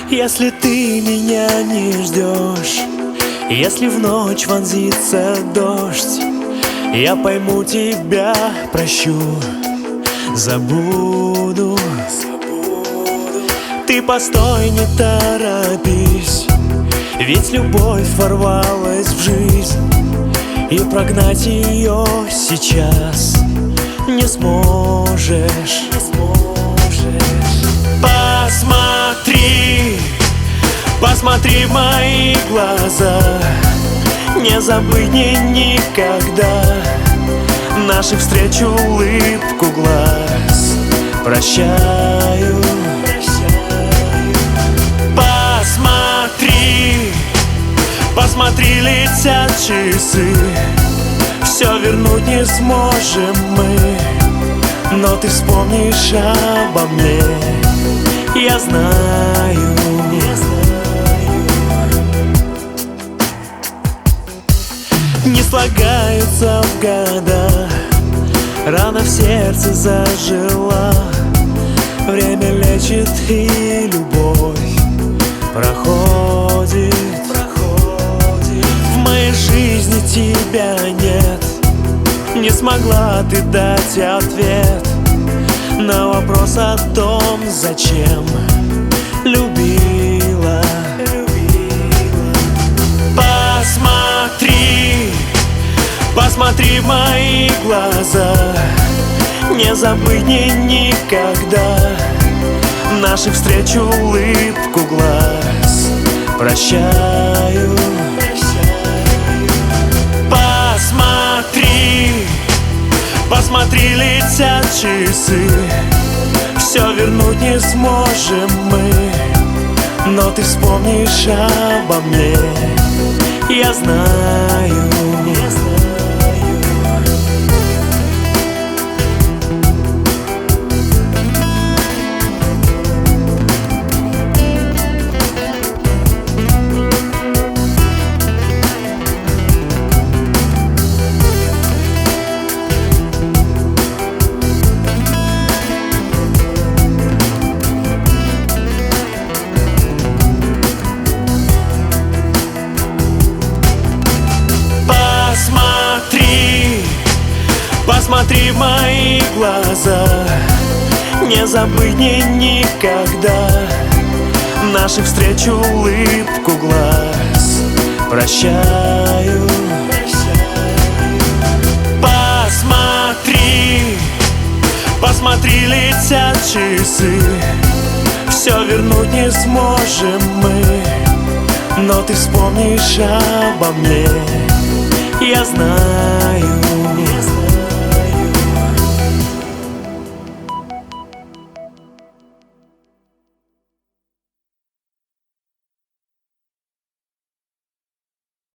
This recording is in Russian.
Если ты меня не ждешь, если в ночь вонзится дождь, я пойму тебя, прощу, забуду. Ты постой, не торопись, ведь любовь ворвалась в жизнь, и прогнать ее сейчас не сможешь. Посмотри, посмотри в мои глаза, не забыть мне никогда наших встреч, улыбку глаз. Прощаю. Посмотри, посмотри, летят часы, все вернуть не сможем мы, но ты вспомнишь обо мне, я знаю. Не слагаются в года, рана в сердце зажила, время лечит и любовь проходит. В моей жизни тебя нет, не смогла ты дать ответ на вопрос о том, зачем любила. Посмотри, посмотри в мои глаза, не забыть мне никогда наших встреч, улыбку глаз. Прощаю. Посмотри, посмотри, летят часы, все вернуть не сможем мы, но ты вспомнишь обо мне, я знаю. Посмотри в мои глаза, не забыть мне никогда наших встреч, улыбку глаз. Прощаю. Посмотри, посмотри, летят часы, все вернуть не сможем мы, но ты вспомнишь обо мне, я знаю.